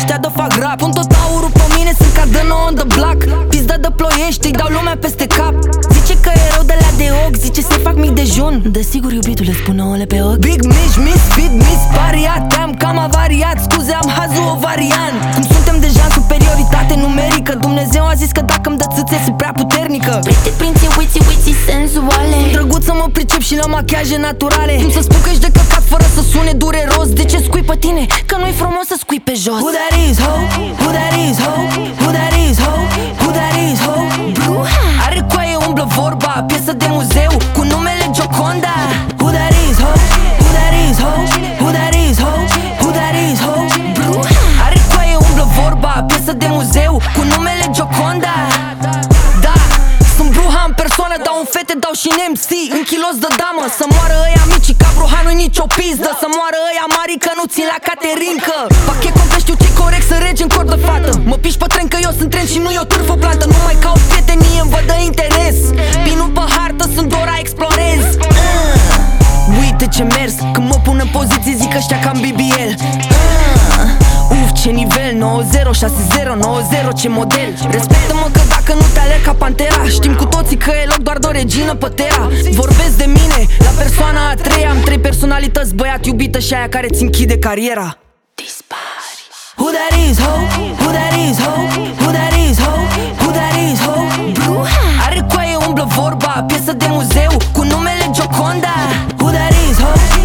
ăștia de fac rap. Pun tot aurul pe mine, sunt ca de nou on the block. Pizda de Ploiești, îi dau lumea peste cap. Zice că e rău de la de ochi, zice să-i fac mic dejun. Desigur iubitule, spune ole pe ochi. Big Mish, misfit, mispariat. Te-am cam avariat, scuze, am hazul ovarian. Cum suntem deja în superioritate numerică, Dumnezeu a zis că dacă-mi dă țâțe sunt prea puternică. Pretty prințe, wiții senzuale. Drăguț să mă pricep și la machiaje naturale. Cum să spun că ești de căcat fără să sune dureros? De ce scui pe tine? Că nu-i frumos să scui pe jos. Who that is, ho? Who that is, ho? Who that is, ho? Who that is, ho? Are coaie, umblă vorba, piesă de muzeu cu numele Gioconda. Who that is, ho? Who that is, ho? Who that is, ho? Who that is, ho? Are coaie, umblă vorba, piesă de muzeu cu numele Gioconda. Da, sunt Bruha în persoană, dau un fete, dau și în MC în kilos de damă. Să moară ăia mici, ca Bruha nu-i nicio pizdă. Să moară ăia mari, că nu țin la caterincă. Pachet complet, știu ce-i corect, să regi în cor de fată. Mă piși pe tren că eu sunt tren și nu e o târfă plantă. Nu mai caut prietenie, îmi văd de interes. Pinul pe hartă, sunt Dora, explorez. Uite ce mers, când mă pun în poziție zic ăștia cam BBL. Uf, ce nivel, 9-0, 6-0, 9-0, ce model. Respectă-mă că dacă nu te alerg ca Pantera, știm cu toții că e loc doar de o regină pe Terra. Vorbesc de mine, la persoana a treia. Am 3 personalități, băiat, iubită și aia care ți închide cariera. Dispari. Who that is, ho? Who that is, ho? Who that is, ho? Who that is, ho? Are coaie, umblă vorba, piesă de muzeu cu numele Gioconda. Who that is, ho?